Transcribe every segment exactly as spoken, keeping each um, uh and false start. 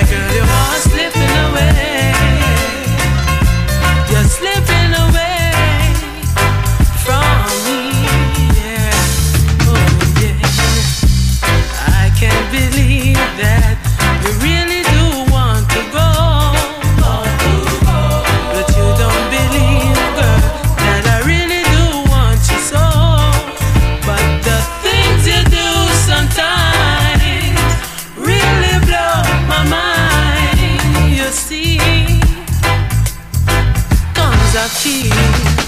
Girl, you are slipping away. You're slipping away from me, yeah. Oh, yeah. I can't believe that you really do want to go. But you don't believe, girl, that I really do want you so. But the things you do sometimes really blow my mind. You see, cause I feel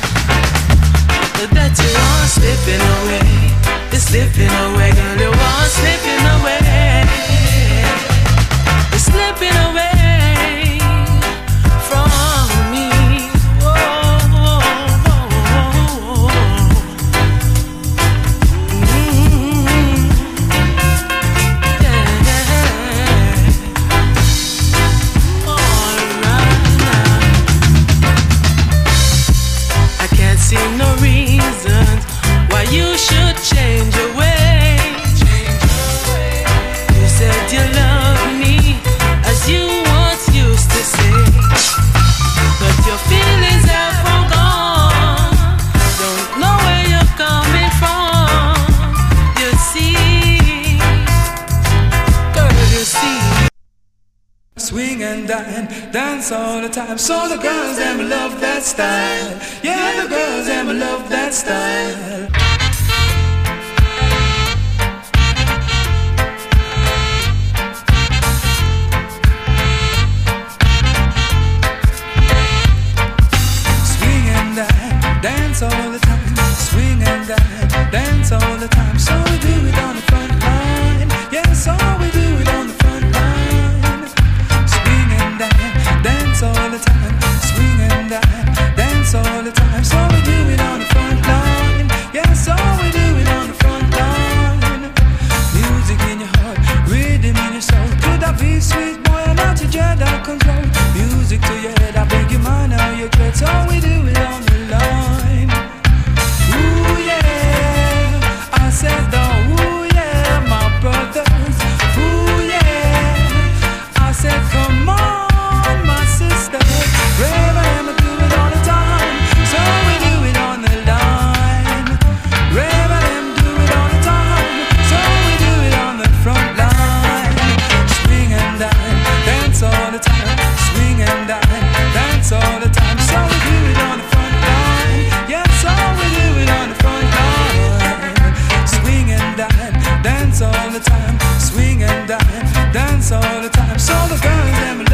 that you are slipping away. You're slipping away, girl, you are slipping away. You're slipping away from me. Oh, oh, oh, oh. Mm-hmm. Yeah. All right now. I can't see no reason why you should change your ways. You said you love me as you once used to say, but your feelings have all gone. Don't know where you're coming from. You see, girl, you see. Swing and dine, dance all the time. So the girls them love that style. Yeah, the girls them love that style. Swing and dine, dance all the time. Swing and dine, dance all the time. So we do it on the front line. Yeah, so we do it on the front line. Swing and dine, dance all the time. Swing and dine, dance all the time. So we do it on the front line. Yeah, so we do it on the front line. Music in your heart, rhythm in your soul. Could that be sweet boy or not your Jedi control? Music to your head, I beg your mind, now your dread. So we do it on the line. Ooh yeah, I said oh ooh yeah, my brothers. Ooh yeah, I said come on, my sisters. Rave and do it all the time. So we do it on the line. Rave and do it all the time. So we do it on the front line. Swing and dine, dance all the time. Swing and dine, dance all the time. So we do it on the front line. Yeah, so we do it on the front line. Swing and dine, dance all the time. Swing and dine, dance all the time. So the girls them